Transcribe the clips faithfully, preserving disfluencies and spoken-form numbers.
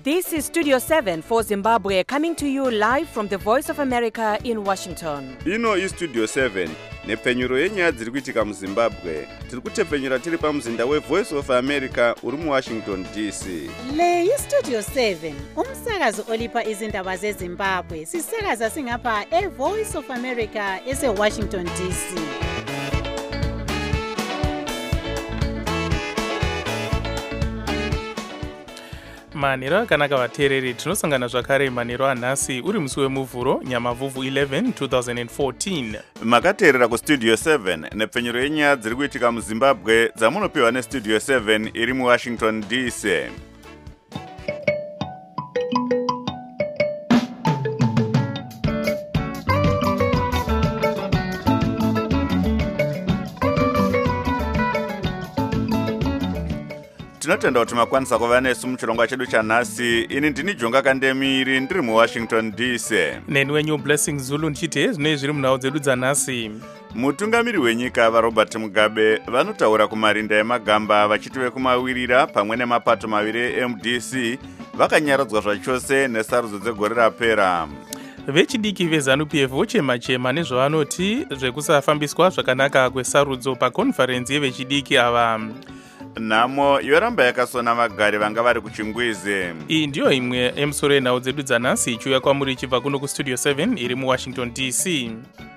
This is Studio seven for Zimbabwe, coming to you live from the Voice of America in Washington. Ino is Studio seven, nepfenyuro yenyaya dziri kuitika muZimbabwe. Tiri kutepfenyura tiri pamuzinda weVoice of America uri muWashington D C. Le iStudio seven, umsakazo olipa izindaba zeZimbabwe. Sisakaza singapha eVoice of America eseWashington D C. manhero akanaka vateereri, tinosangana zvakare manhero anhasi uri musi wemuvhuro nyamavhuvhu eleven twenty fourteen. Makateerera kuStudio seven nepfenyuro yenyaya dziri kuitika muZimbabwe dzamunopiwa neStudio seven iri muWashington D C. Tinotenda kuti makwanisa kuva nesu muchirongwa chedu chanhasi. Ini ndini Jonga Kandemiri ndiri muWashington D C. Neni wenyu Blessing Zulu ndichite zvinenge zviri munhau dzedu dzanhasi. Mutungamiri wenyika vaRobert Mugabe vanotaura kumarinda emagamba vachiti vekumawirira pamwe nemapato maviri eM D C vakanyaradzwa zvachose nesarudzo dzegore rapera. Vechidiki veZANU-P F vochema-chema nezvavanoti zvekusafambiswa zvakanaka kwesarudzo pakonferensi yevechidiki ava. Nhamo yoramba yakasona vagari vanga vari kuchingwizi. Iyi ndiyo imwe emusoro yenhau dzedu dzanhasi ichiuya kwamuri ichibva kuno kuStudio seven iri muWashington D C.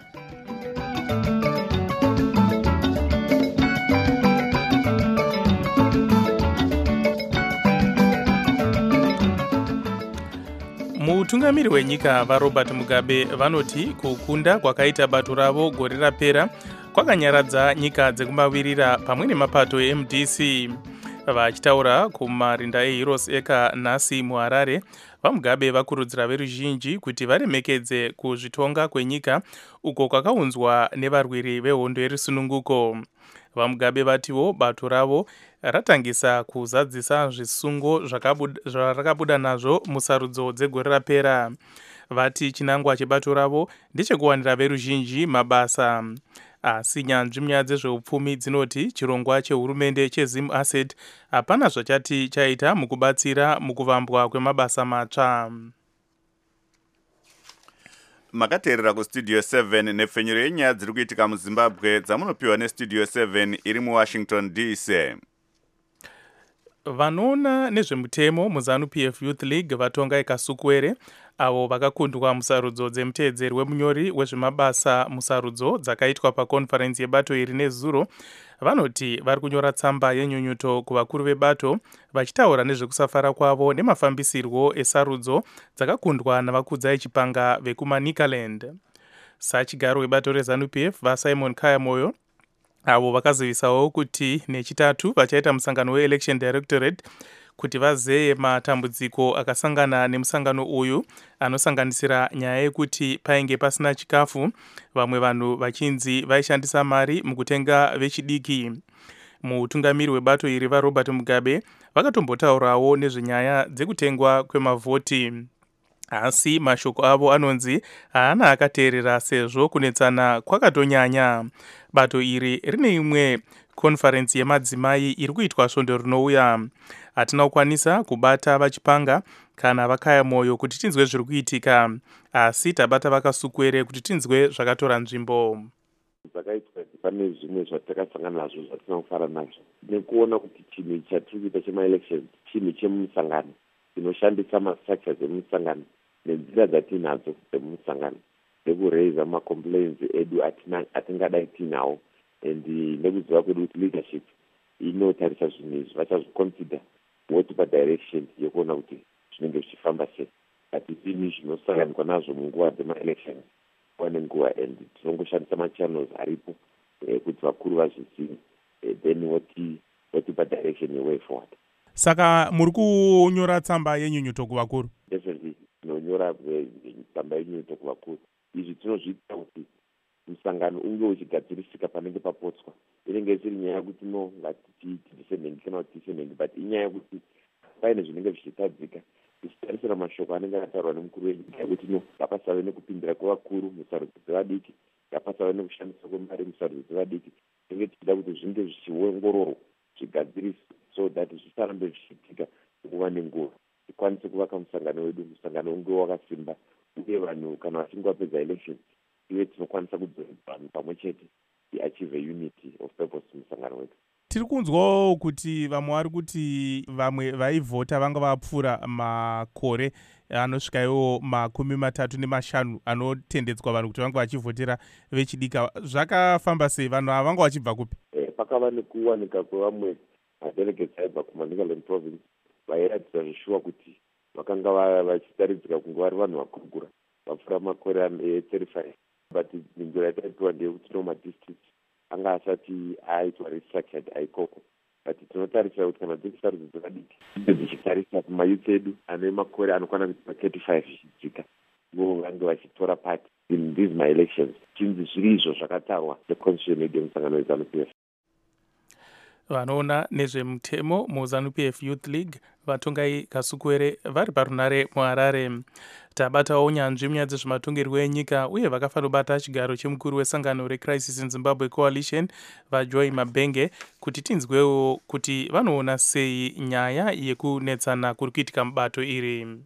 Mutungamiri wenyika vaRobert Mugabe vanoti kukunda kwakaita bato ravo gore rapera kwakanyaradza nyika dzekumavirira pamwe nemapato eM D C. Vachitaura kumarinda eHeroes Acre nhasi muHarare, vaMugabe vakurudzira veruzhinji kuti varemekedze kuzvitonga kwenyika uko kwakaunzwa nevarwiri vehondo yerusununguko. VaMugabe vatiwo bato ravo ratangisa kuzadzisa zvisungo zvarakabuda nazvo musarudzo dzegore rapera. Vati chinangwa chebato ravo ndechekuwanira veruzhinji mabasa. Asi nyanzvi munyaya dzezveupfumi dzinoti chirongwa chehurumende cheZim Asset hapana zvachati chaita mukubatsira mukuvambwa kwemabasa matsva. Makateerera kuStudio seven nepfenyuro yenyaya dziri kuitika muZimbabwe dzamunopiwa neStudio seven iri muWashington D C. Vanoona nezvemutemo muZANU-P F Youth League vatonga ikasukwere avo vakakundwa musarudzo dzemuteedzeri wemunyori wezvemabasa musarudzo dzakaitwa pakonferensi yebato iri nezuro vanoti vari kunyora tsamba yenyunyuto kuvakuru vebato vachitaura nezvekusafara kwavo nemafambisirwo esarudzo dzakakundwa navakudza echipanga vekumaNikaland. Sachigaro webato reZANU-P F vaSimon Kayamoyo avo vakazivisawo kuti nechitatu vachaita musangano weElection Directorate kuti vazeye matambudziko akasangana nemusangano uyu anosanganisira nyaya yekuti painge pasina chikafu, vamwe vanhu vachinzi vaishandisa mari mukutenga vechidiki. Mutungamiri webato iri vaRobert Mugabe vakatombotaurawo nezvenyaya dzekutengwa kwemavhoti. Asi mashoko avo anonzi haana akateerera sezvo kunetsana kwakatonyanya. Bato iri rine imwe konferensi yemadzimai iri kuitwa svondo rinouya. Hatina kukwanisa kubata vachipanga kana vaKayamoyo kuti tinzwe zviri kuitika, asi tabata vakasukwere kuti tinzwe zvakatora nzvimbo. Zvakaitwa pane zvimwe zvatakasangana nazvo zvatina kufara nazvo nekuona kuti chinhu chatiri kuita chemaelections chinhu chemumusangano chinoshandisa mastructures emumusangano nenzira dzatinadzo dzemumusangano nekureiza macomplaints edu atingadai tinawo and nekuziva kwedu kuti leadership inotarisa zvinhu izvi vachazviconsider votipa direction yekuona kuti zvinenge zvichifamba sei. Hatizini zvinosanganikwa nazvo munguva dzemaelections nguva nenguva and tinongoshandisa machannels aripo kuti vakuru vazvizive then votipa direction yeway forward. Saka muri kunyora tsamba yenyunyuto kuvakuru? Definitely tinonyora tsamba yenyunyuto kuvakuru. Izvi tinozviita kuti musangano unge uchigadzirisika panenge papotswa. Inenge isiri nyaya yekuti no ngatichiiti descending kana kuti descending, but inyaya yekuti paine zvinenge zvichitadzika tichitarisira mashoko anenge akataurwa nemukuru wenyika yekuti no ngapasave nekupindira kwevakuru musarudzo dzevadiki, ngapasave nekushandiswa kwemari musarudzo dzevadiki. Tinenge tichida kuti zvinge zvichiongororwa zvigadziriswa so that zvisarambe zvichiitika nguva nenguva. tikwanise kuvaka musangano wedu, musangano unge wakasimba, uye vanhu kana vachinge vapedza elections iwe tinokwanisa kudzoredza vanhu pamwe chete tiachieve unity of purpose musangano wedu. Tiri kunzwawo kuti vamwe vari kuti vamwe vaivhota vanga vapfuura makore anosvika iwo makumi matatu nemashanu anotendedzwa vanhu kuti vanga vachivhotera vechidika. Zvakafamba sei? Vanhu ava vanga vachibva kupi? Eh, pakava nekuwanika kwevamwe madelegates aibva kuManicaland province vairatidza zvishuwa kuti vakanga vachitaridzika kunge vari vanhu vakugura vapfuura makore e35, but nzira yataipiwa ndeyekuti no madistricts anga asati aitwa restructured aikoko, but tinotarisira kuti kana dzirisarudzo dzakadiki dzichitarisa kumayuth edu ane makore anokwana kuti ma35 zvichidzika ivo vange vachitora part in these my elections. Chinzi zviri izvo zvakatarwa neconstitution yedu yemusangano weZANU P F. Vanoona nezvemutemo muZANU P F Youth League vatongai Kasukwere vari parunare muHarare. Tabatawo unyanzvi munyaya dzezvematongerwo enyika uye vakafanira kubata chigaro chemukuru wesangano reCrisis in Zimbabwe Coalition vaJoy Mabenge kuti tinzwewo kuti vanoona sei nyaya yekunetsana kuri kuitika mubato iri.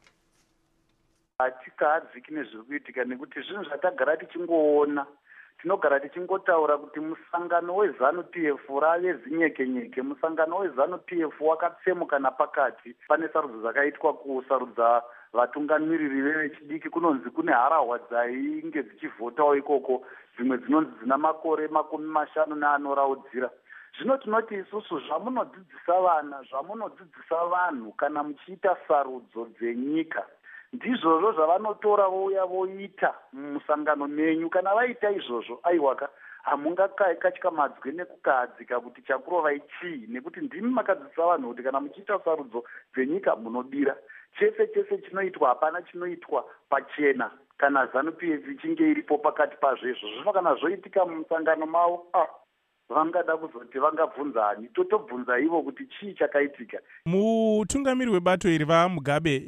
Hatikahadziki nezviri kuitika nekuti zvinhu zvatagara tichingoona, tinogara tichingotaura kuti musangano weZANU P F rave zinyekenyeke. Musangano weZANU P F wakatsemuka napakati. Pane sarudzo dzakaitwa kusarudza vatungamiriri vechidiki, kunonzi kune harahwa dzainge dzichivhotawo ikoko, dzimwe dzinonzi dzina makore makumi mashanu neanoraudzira. Zvino tinoti isusu zvamunodzidzisa vana, zvamunodzidzisa vanhu kana muchiita sarudzo dzenyika, ndizvozvo zvavanotora vouya voita mumusangano menyu. Kana vaita izvozvo, aiwaka hamungakatyamadzwe nekukahadzika kuti chakurovai chii, nekuti ndimi makadzidzisa vanhu kuti kana muchiita sarudzo dzenyika munodira. Chese chese chinoitwa hapana chinoitwa pachena kana ZANU P F ichinge iripo pakati pazvezvo. Zvino kana zvoitika mumusangano mavo, ah, vangada kuzoti vangabvunzani, totobvunza ivo kuti chii chakaitika. Mutungamiri webato iri vaMugabe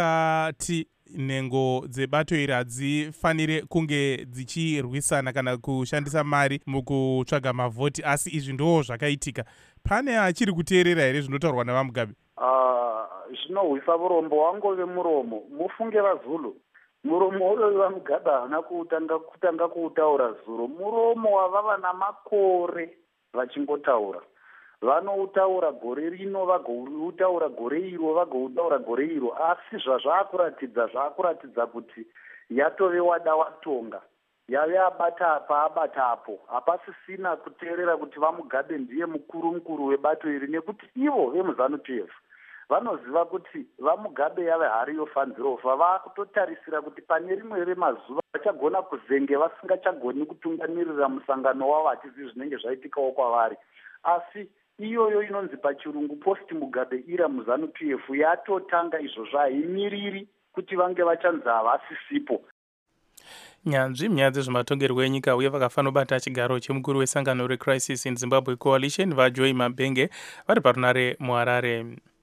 vakati nhengo dzebato iri hadzifanire kunge dzichirwisana kana kushandisa mari mukutsvaga mavhoti, asi izvi ndo zvakaitika. Pane achiri kuteerera here zvinotaurwa navaMugabe? Uh, zvinorwisa urombo wangove muromo. Mufunge vaZulu, muromo uyo vaMugabe havana kutanga kutanga kuutaura zuro. Muromo wavava namakore vachingotaura. Vanoutaura gore rino, vagoutaura gore iro, vagoutaura gore iro, asi zvazvakuratidza zvakuratidza kuti yatove wada watonga, yave abata apa abata apo. Hapasisina kuteerera kuti vaMugabe ndiye mukuru mukuru webato iri, nekuti ivo vemuZANU P F vanoziva kuti vaMugabe yave hari yofanzirofa. Vakutotarisira kuti pane rimwe remazuva vachagona kuzenge vasingachagoni kutungamirira musangano wavo, hatizivi zvinenge zvaitikawo kwavari. Asi iyoyo inonzi pachirungu post Mugabe ira muZANU P F yatotanga izvozvo, haimiriri kuti vange vachanzi havasisipo. Nyanzvi munyaya dzezvematongerwo enyika uye vakafanira kubata chigaro chemukuru wesangano reCrisis in Zimbabwe Coalition vaJoy Mabenge vari parunare muHarare.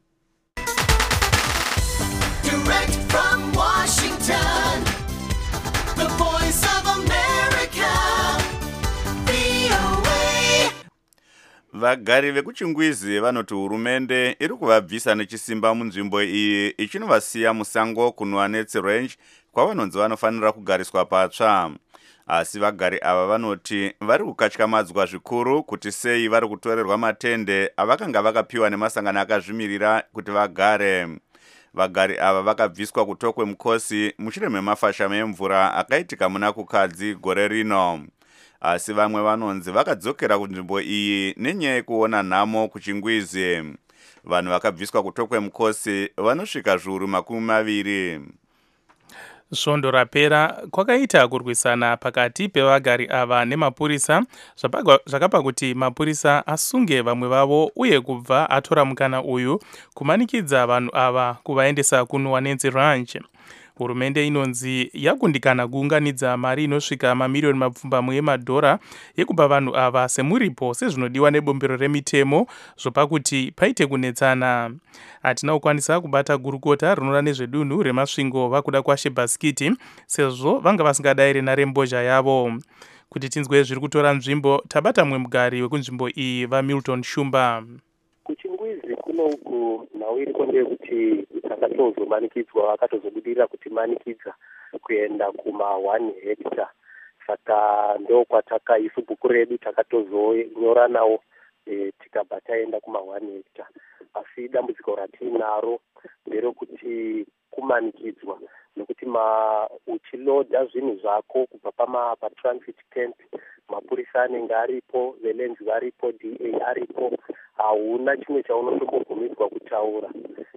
Direct from Washington, the voice of America, V O A. Vagari vekuchingwizi vanoti hurumende iri kuvabvisa nechisimba munzvimbo iyi ichinovasiya musango kunwa Netse Range kwavanonzi vanofanira kugariswa patsva. Asi vagari ava vanoti vari kukatyamadzwa zvikuru kuti sei vari kutorerwa matende avakanga vakapiwa nemasangano akazvimirira kuti vagare. Vagari ava vakabviswa kutokwe mukosi mushure memafashamo emvura akaitika muna kukadzi gore rino. Asi vamwe vanonzi vakadzokera kunzvimbo iyi nenyaya yekuona nhamo kuchingwizi. Vanhu vakabviswa kutokwe mukosi vanosvika zviuru makumi maviri. Svondo rapera kwakaita kurwisana pakati pevagari ava nemapurisa zvakapa kuti mapurisa asunge vamwe vavo uye kubva atora mukana uyu kumanikidza vanhu ava kuvaendesa kunwa Netse Range. Hurumende inonzi yakundikana kuunganidza mari inosvika mamiliyoni mapfumbamwe emadhora yekupa vanhu ava semuripo sezvinodiwa nebombero remitemo zvopa kuti paite kunetsana. Hatina kukwanisa kubata gurukota rinoona nezvedunhu remasvingo vakuda kwaShebaskiti sezvo vanga vasingadaire narembozha yavo. Kuti tinzwe zviri kutora nzvimbo tabata mwe mugari wekunzvimbo iyi vaMilton Shumba. Kuchingwizi uno uku nhau iri konde kuti takatozomanikidzwa vakatozobudirira kuti manikidza kuenda kuma one hectare. Saka ndo kwataka isu bhuku redu takatozonyora nawo e, tikabva taenda kuma one hectare. Asi dambudziko ratinaro nderekuti kumanikidzwa nekuti ma uchilodha zvinhu zvako kubva pama patransit camp, mapurisa anenge aripo, velenzi varipo, D A aripo, hauna chimwe chaunotombobvumidzwa kutaura.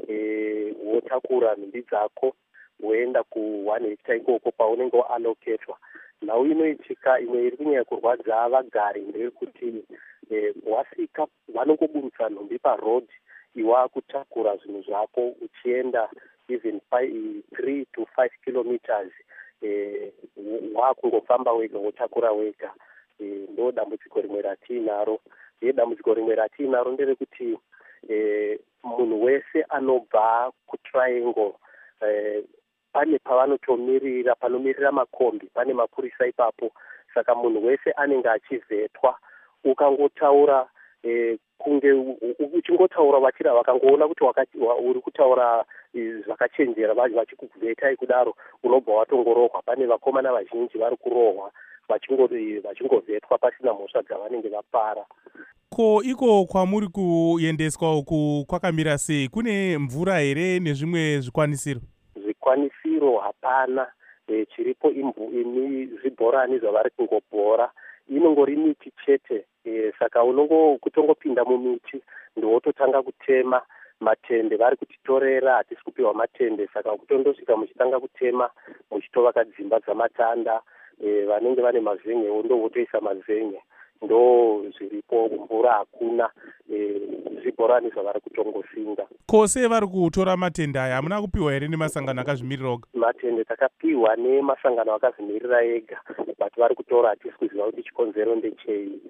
E, wotakura nhumbi dzako woenda ku one hectare ikoko paunenge waaloketwa. Nhau inoitika imwe iri kunyanya kurwadza vagari ndeyekuti e, wasvika vanongoburutsa nhumbi paroad, iwa kutakura zvinhu zvako uchienda even three to five kilometers eh, wakungofamba wega wotakura wega. Eh, ndo dambudziko rimwe ratinaro. Ye dambudziko rimwe ratinaro nderekuti eh, munhu wese anobva kutriangle eh, pane pavanotomirira, panomirira makombi, pane mapurisa ipapo. Saka munhu wese anenge achivhetwa. Ukangotaura eh, kunge uchingotaura vachira vakangoona kuti uri kutaura zvakachenjera vachikuvhetai kudaro, unobva watongorohwa. Pane vakomana vazhinji vari kurohwa vachingovhetwa pasina mhosva dzavanenge vapara. Ko iko kwamuri kuendeswa uku kwakamira sei? Kune mvura here nezvimwe zvikwanisiro? Zvikwanisiro hapana. E, chiripo imi zvibhorani zvavari kungobhora. Inongori miti chete. E, saka unongo kutongopinda mumiti ndowototanga kutema matende. Vari kutitorera, hatisi kupiwa matende, saka kutondosvika muchitanga kutema muchitovaka dzimba dzamatanda. E, vanenge vane mazenge ndovotoisa mazenge. Ndo zviripo, mvura hakuna. E, zvibhorani zvavari kutongosinga. Kose vari kutora matende aya hamuna kupiwa here nemasangano akazvimirira oga? Matende takapiwa nemasangano akazvimirira ega, but vari kutora hatisi kuziva kuti chikonzero ndechei.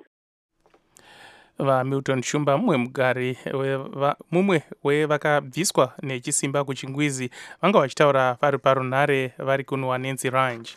VaMilton Shumba, mumwe mugari mumwe wevakabviswa nechisimba kuchingwizi, vanga vachitaura vari parunhare vari kunwa Nancy Range.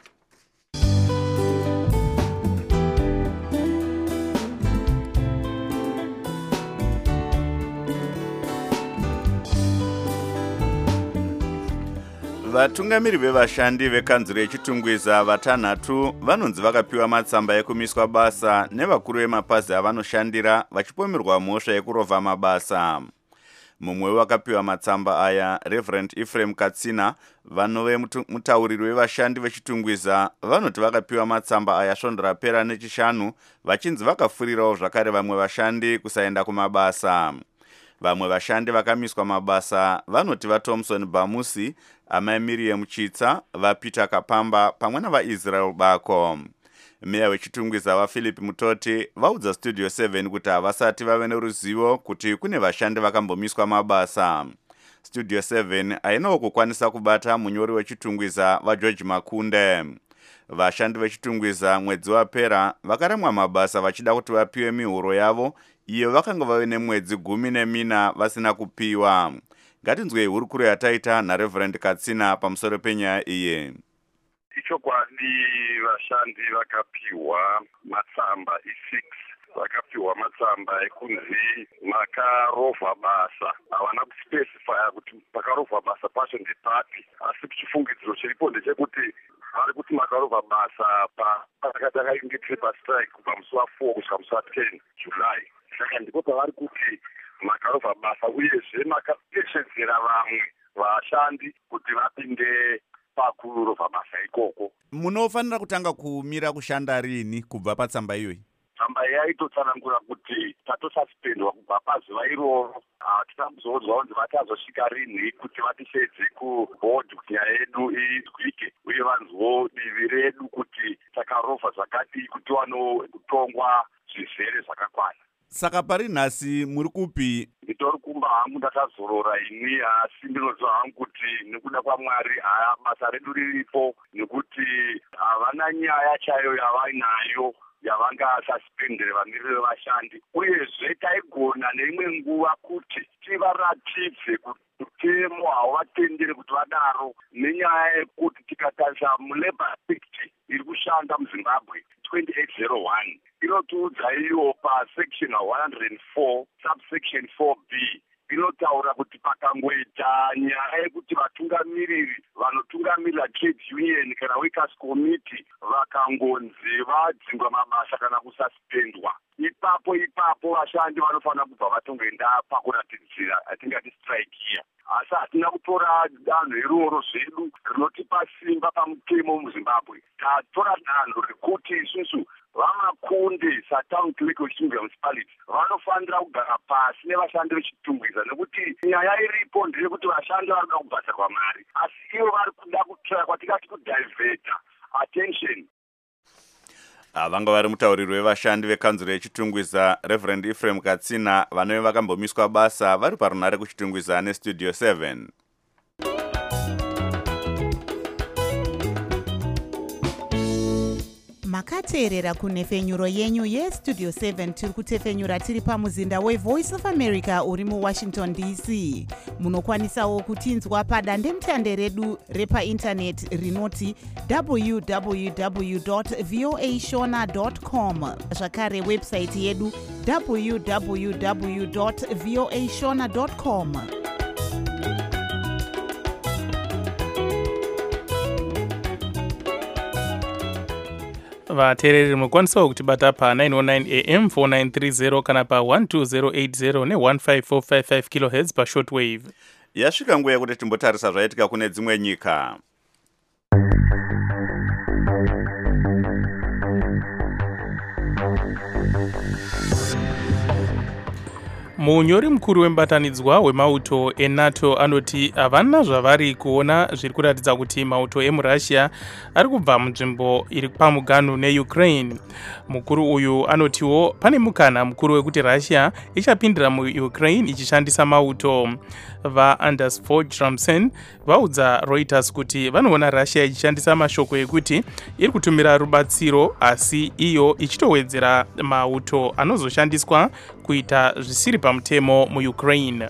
Vatungamiri vevashandi vekanzuro yechitungwiza vatanhatu vanonzi vakapiwa matsamba ekumiswa basa nevakuru vemapazi avanoshandira vachipomerwa mhosva yekurovha mabasa. Mumwe wakapiwa matsamba aya, Reverend Ephraim Katsina, vanove mutauriri wevashandi vechitungwiza, vanoti vakapiwa matsamba aya svondo rapera nechishanu vachinzi vakafurirawo zvakare vamwe vashandi kusaenda kumabasa. Vamwe vashandi vakamiswa mabasa vanoti vaThomson Bamusi, amai Miriam Chitsa, vaPeter Kapamba pamwe navaIsrael Bako. Meya wechitungwiza vaPhilip Mutoti vaudza Studio seven kuti havasati vave neruzivo kuti kune vashandi vakambomiswa mabasa. Studio seven hainawo kukwanisa kubata munyori wechitungwiza vaGeorge Makunde. Vashandi vechitungwiza mwedzi wapera vakaremwa mabasa vachida kuti vapiwe mihuro yavo, iyo vakanga vave nemwedzi gumi nemina vasina kupiwa. Ngatinzwei hurukuro yataita naReverend Katsina pamusoro penyaya iyi. Ichokwadi vashandi vakapiwa matsamba e-six, vakapiwa matsamba ekunzi makarovha basa. Havana kuspecifya kuti pakarovha basa pacho ndepapi, asi chifungidziro chiripo ndechekuti vari kuti makarovha basa pakatakainge paper strike kubva musi wa4 kusvika musi wa10 July. Saka ndipo pavari kuti makarovha basa, uyezve makapeshedzera vamwe vashandi kuti vapinde pakurovha basa ikoko. Munofanira kutanga kumira kushanda rini kubva patsamba iyoyi? Tsamba yaitotsanangura kuti tatosaspendwa kubva pazuva iroro. Tisakuzodzwa kunzi vatazosvika rini kuti vatisvedze kubhodhi kuti nyaya yedu izwike, uye vanzwo divi redu kuti takarovha zvakadii kuti vanotongwa zvizere zvakakwana. Saka pari nhasi muri kupi? Nditori kumba hangu ndatazorora ini, asi ndinoziva hangu kuti nekuda kwaMwari aya basa redu riripo, nekuti havana nyaya chayo yavainayo yavangasaspendere vamiriri vevashandi. Uyezve taigona neimwe nguva kuti tivaratidze kuti mutemo hauvatendere kuti vadaro, nenyaya yekuti tikatarisa muLabour Act iri kushanda muZimbabwe twenty-eight oh one inotiudza iyo pasection one oh four subsection four B dzinotaura kuti pakangoita nyaya yekuti vatungamiriri vanotungamirira trade union kana workers committee vakangonzi vadzingwa mabasa kana kususpendwa, ipapo ipapo vashandi vanofanira kubva vatongoenda pakuratidzira atingati strike here. Asi hatina kutora danho iroro zvedu rinotipa simba pamutemo muZimbabwe. Tatora danho rekuti isusu vamakunde satown clerk wechitungwiza municipality vanofanira kugara pasi nevashandi vechitungwiza, nekuti nyaya iripo ndeyekuti vashandi vari kuda kubhadharwa mari, asi ivo vari kuda kutsvaka kwatingati kudivheta attention. Vanga vari mutauriri wevashandi vekanzuro yechitungwiza Reverend Ephraim Katsina vanove vakambomiswa basa vari parunhare kuchitungwiza nestudio seven. Makateerera kunhefenyuro yenyu yestudio seven tiri kutefenyura tiri pamuzinda weVoice of America uri muWashington D C. Munokwanisawo kutinzwa padandemutande redu repaindaneti rinoti w w w dot voa shona dot com, zvakare websaiti yedu w w w dot voa shona dot com. vateereri munokwanisawo kutibata pa nine oh nine a m four nine three zero kana pa one two zero eight zero ne one five four five five kilohertz pa shortwave. Yasvika nguva yekuti timbotarisa zvaitika kune dzimwe nyika. munyori mukuru wembatanidzwa wemauto enato anoti havana zvavari kuona zviri kuratidza kuti mauto emurussia ari kubva munzvimbo iri pamuganhu neukraine. Mukuru uyu anotiwo pane mukana mukuru wekuti russia ichapindira muukraine ichishandisa mauto. vaAnders Fogh Ramsden vaudza Reuters kuti vanoona russia ichishandisa mashoko ekuti iri kutumira rubatsiro asi iyo ichitowedzera mauto anozoshandiswa kuita zvisiri pamutemo muukraine.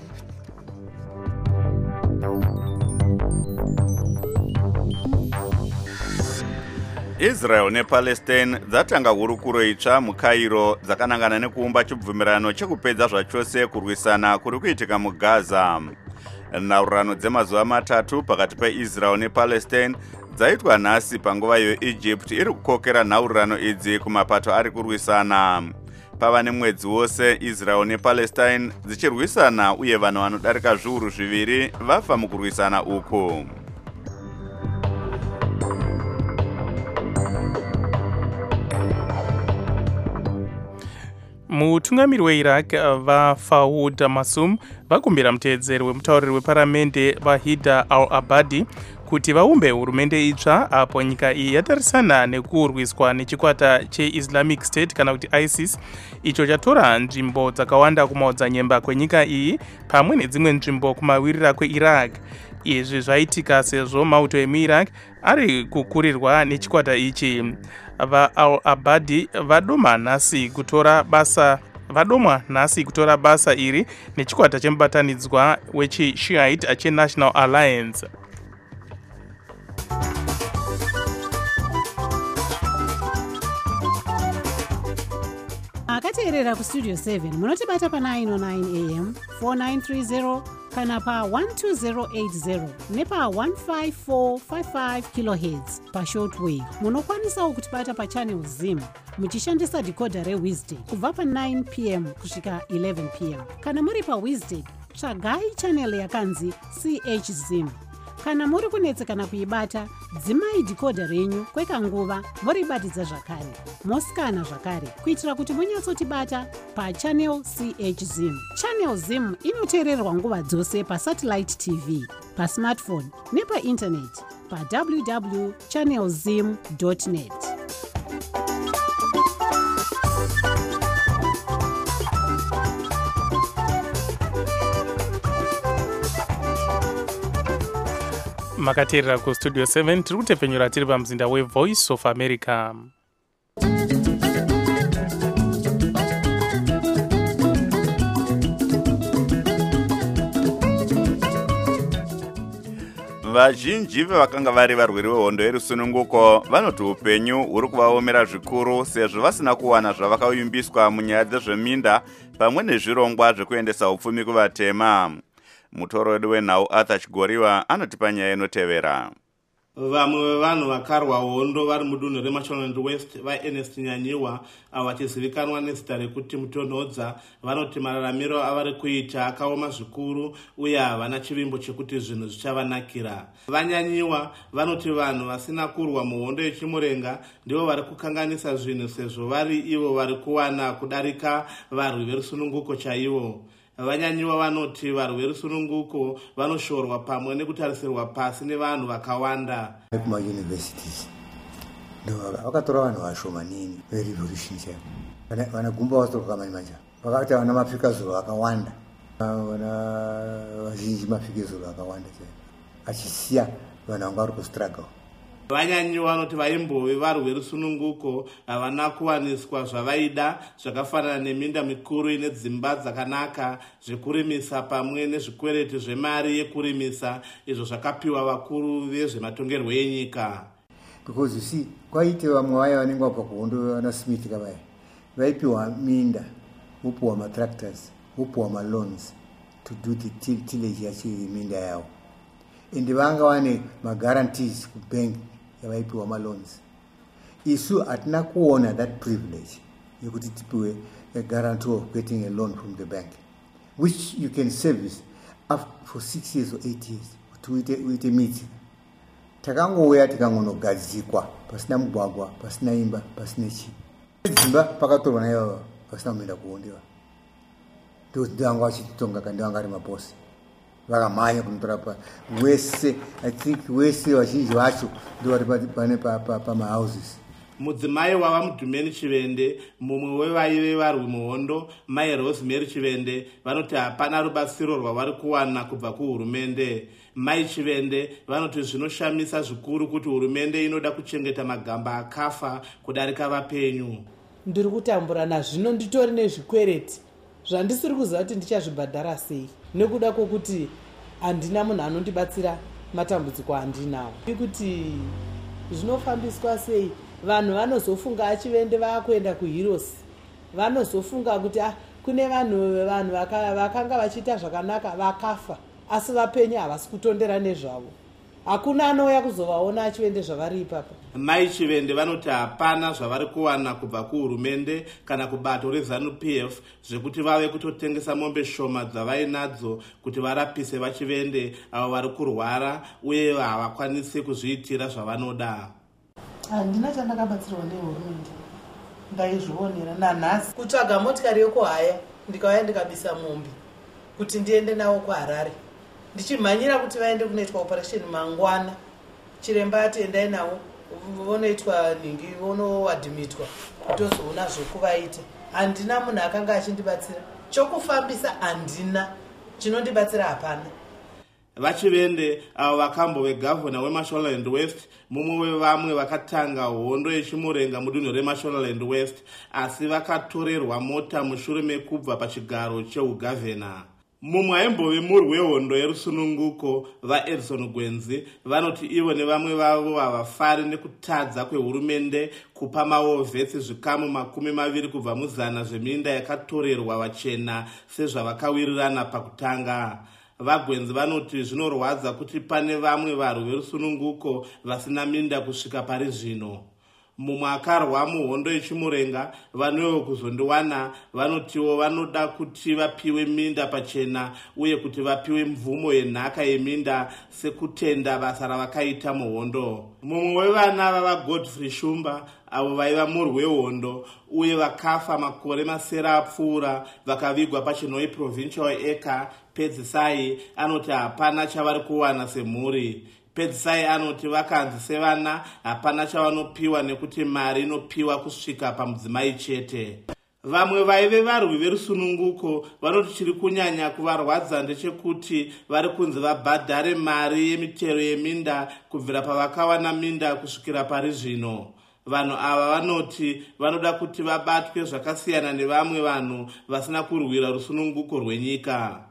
Israel nePalestine dzatanga hurukuro itsva muCairo dzakanangana nekuumba chibvumirano chekupedza zvachose kurwisana kuri kuitika muGaza. Nhaurirano dzemazuva matatu pakati peIsrael nePalestine dzaitwa nhasi panguva iyo Egypt iri kukokera nhaurirano idzi kumapato ari kurwisana. Pava nemwedzi wose Israel nePalestine dzichirwisana uye vanhu vanodarika zviuru zviviri vafa mukurwisana uku. mutungamiri weIraq vaFawood Masum vakumbira muteedzeri wemutauriri weparamende vaHida al-Abadi kuti vaumbe hurumende itsva apo nyika iyi yatarisana nekurwiswa nechikwata cheIslamic State kana kuti ISIS icho chatora nzvimbo dzakawanda kumaodzanyemba kwenyika iyi pamwe nedzimwe nzvimbo kumawirira kweIraq. Izvi zvaitika sezvo mauto emuIraq ari kukurirwa nechikwata ichi. vaAl-Abadi vadoma nhasi kutora basa vadomwa nhasi kutora basa iri nechikwata chemubatanidzwa wechishiite cheNational Alliance. akateerera kustudio seven munotibata pa nine oh nine a m four nine three zero kana pa one two zero eight zero nepa one five four five five kilohertz pa shortwave. Munokwanisawo kutibata pa channel Zim muchishandisa decoder reWizard kubva pa nine p m kusvika eleven p m. Kana muri pa Wizard tsvagai channel yakanzi C H Zim. Kana muri kunetsekana kuibata dzimai decoder renyu kwekanguva moribatidza zvakare mosikana zvakare kuitira kuti munyatsotibata pa channel C H Zim. Channel Zim inoteererwa nguva dzose pa satellite T V, pa smartphone nepa internet pa w w w dot channel zim dot net. makateerera kustudio seven tiri kutefenyura tiri pamuzinda weVoice of America. Vazhinji vevakanga vari varwere vehondo yerusununguko vanoti upenyu huri kuvaomera zvikuru sezvo vasina kuwana zvavakaumbiswa munyaya dzezveminda pamwe nezvirongwa zvekuendesa upfumi kuvatema. Mutoro wedu wenhau Arthur Chigoriwa anotipa nyaya inotevera. Vamwe vevanhu vakarwa hondo vari mudunhu reMashonaland West vaErnest Nyanyiwa avo vachizivikanwa nezita rekuti Mutonhodza vanoti mararamiro avari kuita akaoma zvikuru uye havana chivimbo chekuti zvinhu zvichavanakira. Vanyanyiwa vanoti vanhu vasina kurwa muhondo yechimurenga ndivo vari kukanganisa zvinhu sezvo vari ivo vari kuwana kudarika varwi verusununguko chaivo. Vanyanyiwa vanoti varwi verusununguko vanoshorwa pamwe nekutarisirwa pasi nevanhu vakawanda. Kuma universities ndo vakatora vanhu vashomanini verevolution chaivo. Vana gumba vasoka mani manja vakati vana mapfekazuro akawanda, vana vazhinji mapfekazuro akawanda chaivo achisiya vanhu vanga vari kustruggle. Vanyanyiwa vanoti vaimbove varwi verusununguko havana kuwaniswa zvavaida zvakafanana neminda mikuru ine dzimba dzakanaka, zvekurimisa pamwe nezvikwereti zvemari yekurimisa izvo zvakapiwa vakuru vezvematongerwo enyika. Because you see, kwaite vamwe vaya vanenge vabva kuhondo vana Smith kavaya vaipiwa minda, vopiwa matractors, vopiwa maloans to do the tillage yachiminda yavo, ende vanga vane magarantees kubank yavaipiwa maloans. Isu hatina kuona that privilege yekuti tipiwe a guarantee of getting a loan from the bank which you can service after for six years or eight years kuti uite miti. Takangouya tikangonogadzikwa pasina mugwagwa, pasina imba, pasina chi. Dzimba pakatorwa nayo pasina kuenda kuhondiwa. Ndivanga vachititonga kandi vanga vari mabosi vakamhanya kunotora pa wese. I think wese vazhinji vacho ndivari pane pamahouses. Mudzimai wava Mudhumeni Chivende, mumwe wevaive varwi muhondo, Mai Rosemary Chivende, vanoti hapana rubatsiro rwavari kuwana kubva kuhurumende. Mai Chivende vanoti zvinoshamisa zvikuru kuti hurumende inoda kuchengeta magamba akafa kudarika vapenyu. Ndiri kutambura nazvino nditori nezvikwereti zvandisiri kuziva kuti ndichazvibhadhara sei nekuda kwokuti handina munhu anondibatsira matambudziko andinawo. Kuti zvinofambiswa sei, vanhu vanozofunga Achivende vaakuenda kuHeroes, vanozofunga kuti ah, kune vanhu vanhu vakanga vachiita zvakanaka vakafa asi vapenyu havasi kutondera nezvavo. Hakuna anouya kuzovaona Achivende zvavari ipapa. Mai Chivende vanoti hapana zvavari kuwana kubva kuhurumende kana kubato reZANU P F zvekuti vave kutotengesa mombe shoma dzavainadzo kuti varapise vaChivende avo vari kurwara uye havakwanisi kuzviitira zvavanoda. Handina chandakabatsirwa nehurumende, ndaizvionera nanhasi kutsvaga motikari yokuhaya ndikauya ndikabisa mombe kuti ndiende nawo kuHarare ndichimhanyira kuti vaende kunoitwa operation mangwana. Chiremba ati endai nawo vonoitwa ningi vonoadhimitwa tozoona zvokuvaita. Handina munhu akanga achindibatsira, chokufambisa handina, chinondibatsira hapana. VaChivende avo vakambove gavhona weMashonaland West, mumwe wevamwe vakatanga hondo yechimurenga mudunhu reMashonaland West, asi vakatorerwa mota mushure mekubva pachigaro cheugavhena. Mumwe aimbove murwi wehondo yerusununguko vaEdison Gwenzi vanoti ivo nevamwe vavo havafari nekutadza kwehurumende kupa maovhesi zvikamu makumi maviri kubva muzana zveminda yakatorerwa vachena sezvavakawirirana pakutanga. VaGwenzi vanoti zvinorwadza kuti pane vamwe varwi verusununguko vasina minda kusvika pari zvino. Mumwe akarwa muhondo yechimurenga vanwewo kuzondiwana vanotiwo vanoda kuti vapiwe minda pachena uye kuti vapiwe mvumo yenhaka yeminda sekutenda basa ravakaita muhondo. Mumwe wevana vavaGodfrey Shumba avo vaiva murwi wehondo uye vakafa makore masere apfuura vakavigwa paChinoi Provincial Acre, Pedzisai anoti hapana chavari kuwana semhuri. Pedzisai anoti vakanzi sevana hapana chavanopiwa nekuti mari inopiwa kusvika pamudzimai chete. Vamwe vaive varwi verusununguko vanoti chiri kunyanya kuvarwadza ndechekuti vari kunzi vabhadhare mari yemitero yeminda kubvira pavakawana minda kusvikira pari zvino. Vanhu ava vanoti vanoda kuti vabatwe zvakasiyana nevamwe vanhu vasina kurwira rusununguko rwenyika.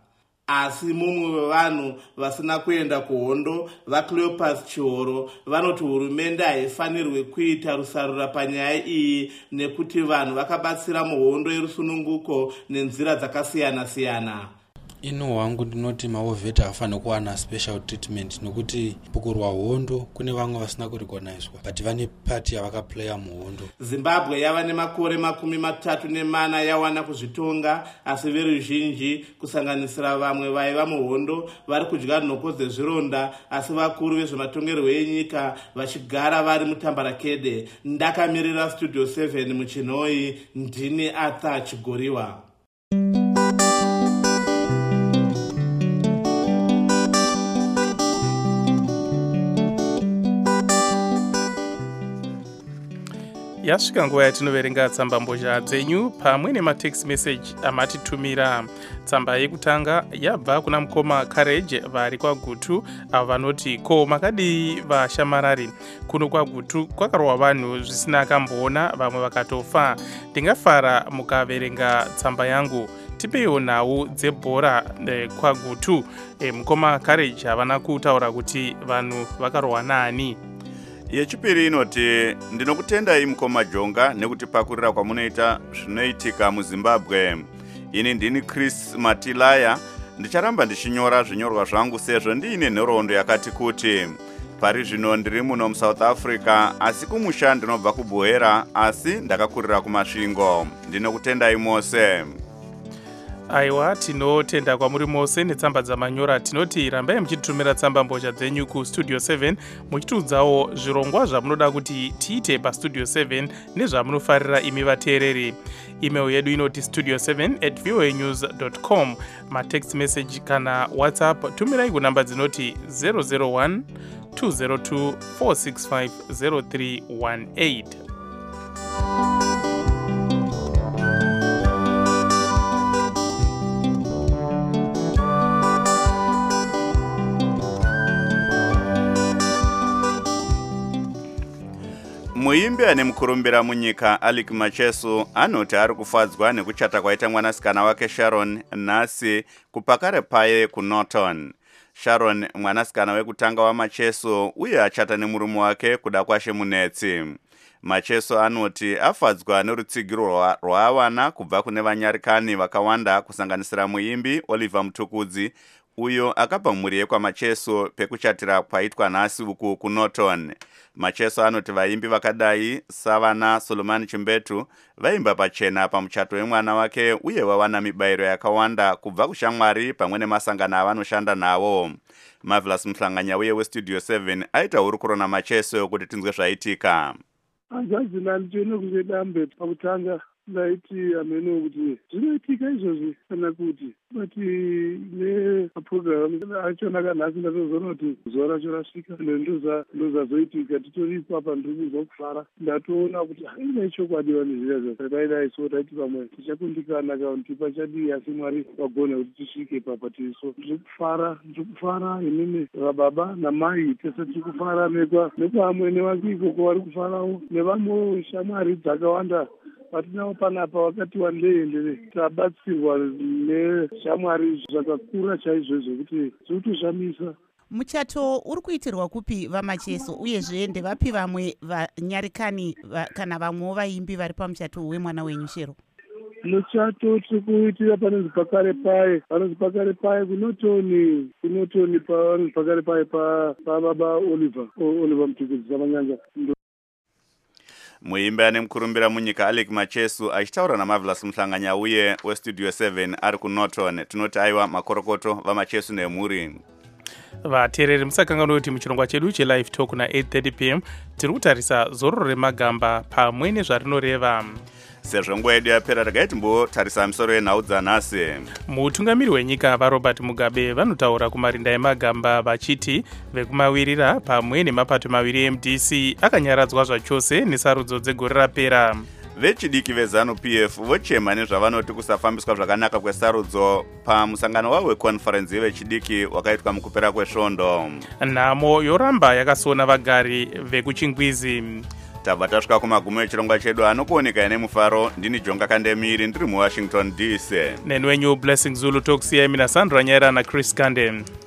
asi mumwe wevanhu vasina kuenda kuhondo vaCleopas Chihoro vanoti hurumende haifanirwe kuita rusarura panyaya iyi nekuti vanhu vakabatsira muhondo yerusununguko nenzira dzakasiyana-siyana. Ino hwangu ndinoti maovheta hafanira kuwana special treatment nokuti pukurwa hondo kune vamwe vasina kurecognizwa but vane pati yavakaplaya muhondo. Zimbabwe yava nemakore makumi matatu nemana yawana kuzvitonga, asi veruzhinji kusanganisira vamwe vaiva muhondo vari kudya nhoko dzezvironda, asi vakuru vezvematongerwo enyika vachigara vari mutambarakede. Ndakamirira Studio seven muchinoi, ndini Arthur Chigoriwa. Yasvika nguva yatinoverenga tsamba mbozha dzenyu pamwe nematext message amatitumira. Tsamba yekutanga yabva kuna mukoma Courage vari kwaGutu, avo vanoti ko makadi vashamarari kuno kwaGutu kwakarohwa vanhu zvisina akamboona, vamwe vakatofa. Ndingafara mukaverenga tsamba yangu. Tipeiwo nhau dzebhora eh, kwaGutu. Eh, mukoma Courage havana kutaura kuti vanhu vakarohwa nani. Yechipiri inoti ndinokutendai mukoma Jonga nekuti pakurira kwamunoita zvinoitika muZimbabwe. Ini ndini Chris Matilaya, ndicharamba ndichinyora zvinyorwa zvangu sezvo ndiine nhoroondo yakati kuti pari zvino ndiri muno muSouth Africa, asi kumusha ndinobva kuBuhera, asi ndakakurira kumasvingo. Ndinokutendai mose. Aiwa, tinotenda kwamuri mose netsamba dzamanyora. Tinoti rambai muchitumira tsamba mbozha dzenyu kuStudio seven muchitiudzawo zvirongwa zvamunoda kuti tiite paStudio seven nezvamunofarira imi vateereri. Email yedu inoti studio seven at voa news dot com. Matext message kana WhatsApp tumirai kunamba dzinoti zero zero one two zero two four six five zero three one eight. Muimbi ane mukurumbira munyika Alec Macheso anoti ari kufadzwa nekuchata kwaita mwanasikana wake Sharon nhasi kupakare paye kuNorton. Sharon mwanasikana wekutanga waMacheso uye achata nemurume wake kuda kwashe munetsi. Macheso anoti afadzwa nerutsigiro rwaawana kubva kune vanyarikani vakawanda kusanganisira muimbi Oliver Mutukudzi uyo akapa mhuri yekwaMacheso pekuchatira kwaitwa nhasi uku kuNorton. Macheso anoti vaimbi vakadai savana Solomon Chimbetu vaimba pachena pamuchato wemwana wake uye wawana mibayiro yakawanda kubva kushamwari pamwe nemasangano avanoshanda nawo. Marvelous Mhlanganya uye weStudio seven aita hurukuro naMacheso kuti tinzwe zvaitika. Hanzi nandichone kunge dambe pakutanga ndaiti ameno kuti zvinoitika izvozvi kana kuti bati neprogram achona kanhasi ndatozoona kuti zuva racho rasvika ndoza ndozazoitika titoripo apa ndiri kuzwa kufara ndatoona kuti haina chokwadi vanhu zvira zvakadaidai so taiti pamwe tichakundikana kaunti pachadii asi Mwari wagona kuti tisvike papa tiriso ndiri kufara ndiri kufara inini vababa namai tese tiri kufara nekwamwene vake ikoko vari kufarawo nevamwewo shamwari dzakawanda patinawo panapa wakati wandeendere tabatsirwa neshamwari zvakakura chaizvo zvekuti zvirikutoshamisa. Muchato uri kuitirwa kupi vaMacheso uyezve ndevapi vamwe vanyarikani va, kana vamwewo vaimbi vari pamuchato wemwana wenyu Shero? Muchato tiri kuitira panonzi pakare paye panonzi pakare paye kunotoni kunotoni panonzi pakare paye pababa Oliver Oliver Mutukudzi Samanyanja. Muimbi ane mukurumbira munyika Alec Macheso achitaura naMarvelous Mhlanganya uye weStudio seven ari kuNorton. Tinoti aiwa makorokoto vaMacheso nemhuri. Vateereri musakanganwa kuti muchirongwa chedu chelive talk na eight thirty p m tiri kutarisa zororo remagamba pamwe nezvarinoreva. Sezvo nguva yedu yapera regai timbotarisa misoro yenhau dzanhasi. Mutungamiri wenyika vaRobert Mugabe vanotaura kumarinda emagamba vachiti vekumawirira pamwe nemapato maviri M D C akanyaradzwa zvachose nesarudzo dzegore rapera. Vechidiki veZANU P F vochema nezvavanoti kusafambiswa zvakanaka kwesarudzo pamusangano wavo weconference yevechidiki wakaitwa mukupera kwesvondo. Nhamo yoramba yakasona vagari vekuChingwizi. tabva tasvika kumagumo echirongwa chedu anokuoneka nemufaro. Ndini Jonga Kandemiri ndiri muWashington D C. Nenwenyu Blessing Zulu tokusiyai mina Sandra Nyaira na Chris Kande.